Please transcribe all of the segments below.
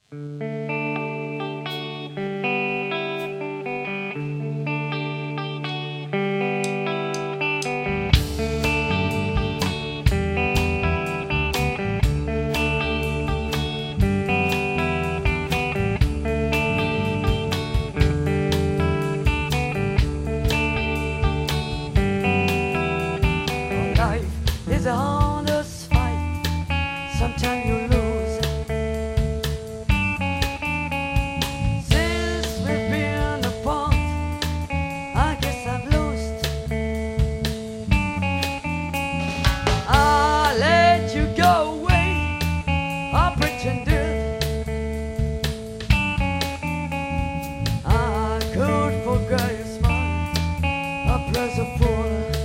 It's a hardest fight. Sometimes you lose. Since we've been apart, I guess I've lost. I let you go away. I pretended I could forget your smile. I press a fool.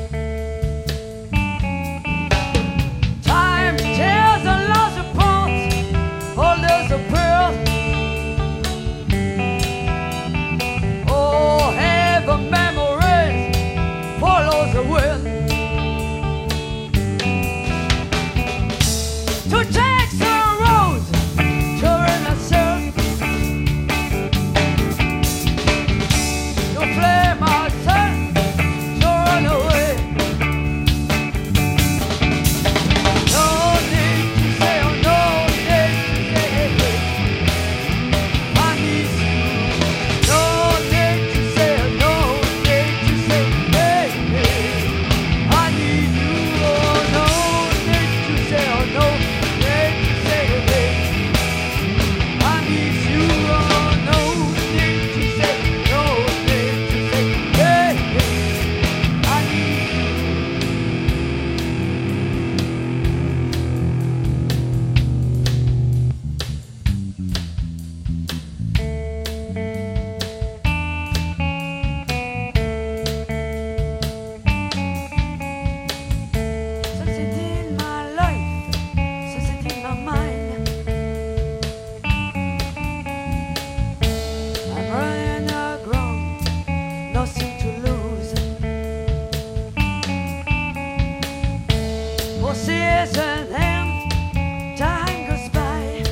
Season and time goes by.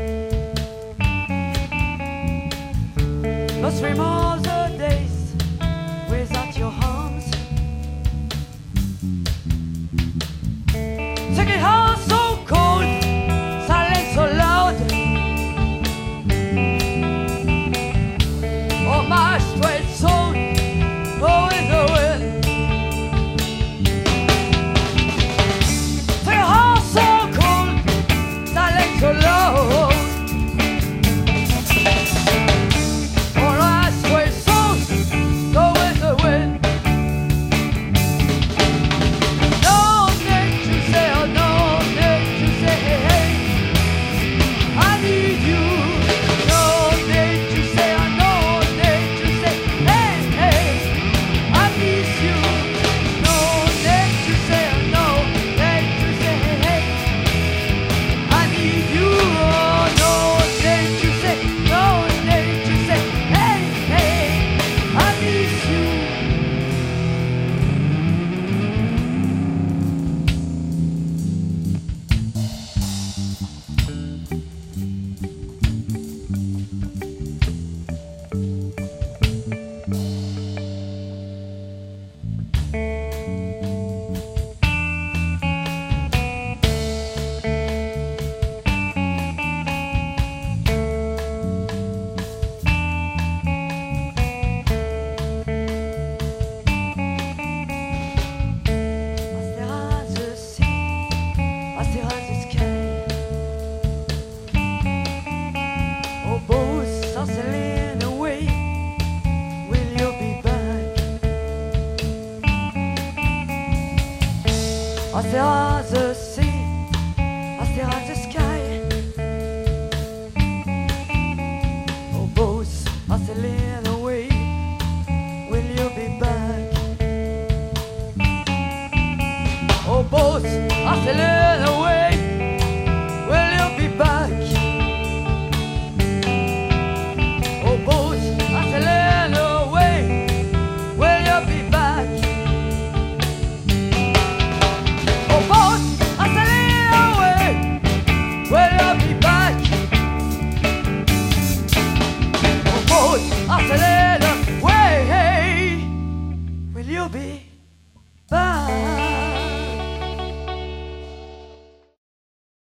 Lost remorse the days without your arms. Second heart so cold, silence so loud. Oh, my straight soul, oh, in the wind. So low, all I swear. to be